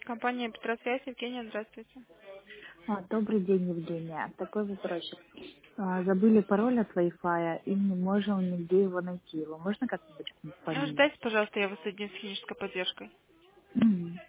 Компания Петросвязь, Евгения, здравствуйте. Добрый день, Евгения. Такой вопросик. Забыли пароль от Wi-Fi и не можем нигде его найти. Его можно как-нибудь поменять? Ждайте, пожалуйста, я вас соединю с клинической поддержкой. Мгм.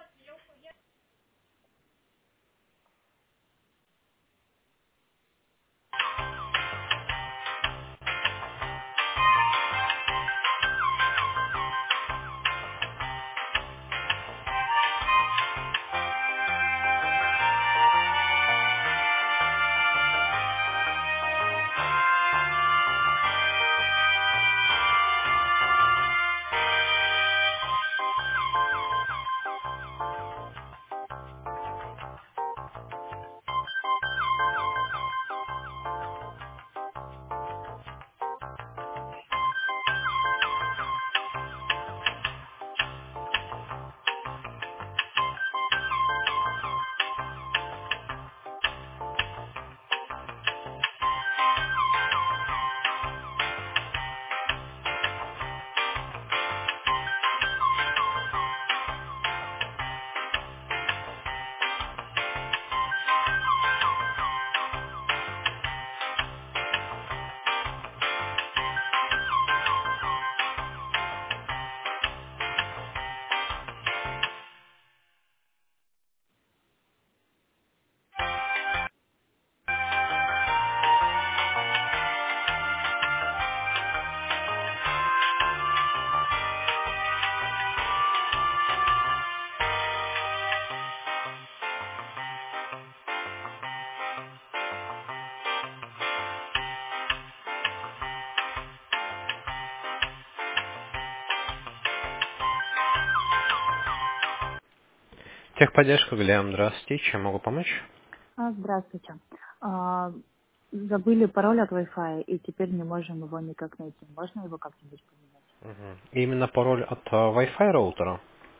Техподдержка, Глеб, здравствуйте. Чем могу помочь? Здравствуйте. А, Забыли пароль от Wi-Fi и теперь не можем его никак найти. Можно его как-нибудь поменять? Мгм. Именно пароль от Wi-Fi роутера?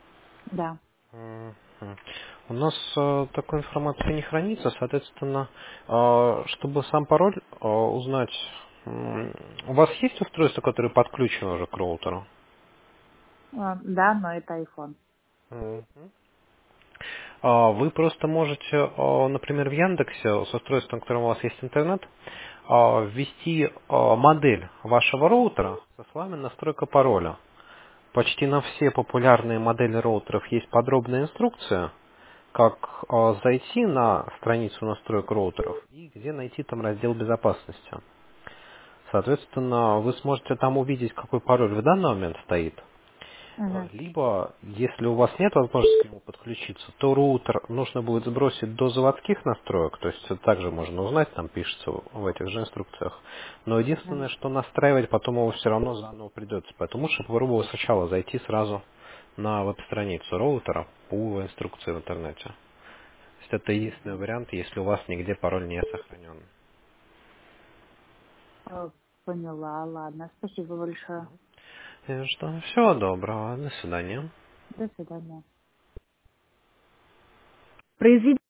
Да. Мгм. У нас такой информации не хранится, соответственно, чтобы сам пароль узнать, у вас есть устройство, которое подключено уже к роутеру? Да, но это iPhone. Мгм. Вы просто можете, например, в Яндексе с устройством, в котором у вас есть интернет, ввести модель вашего роутера со словами настройка пароля. Почти на все популярные модели роутеров есть подробная инструкция, как зайти на страницу настроек роутеров и где найти там раздел безопасности. Соответственно, вы сможете там увидеть, какой пароль в данный момент стоит. Мгм. Либо, если у вас нет возможности к нему подключиться, то роутер нужно будет сбросить до заводских настроек, то есть это также можно узнать, там пишется в этих же инструкциях. Но единственное, Мгм. что настраивать потом его все равно заново придется. Поэтому лучше попробовать сначала зайти сразу на веб-страницу роутера по инструкции в интернете. То есть это единственный вариант, если у вас нигде пароль не сохранен. Поняла, ладно. Спасибо большое. И что, всего доброго, до свидания. До свидания.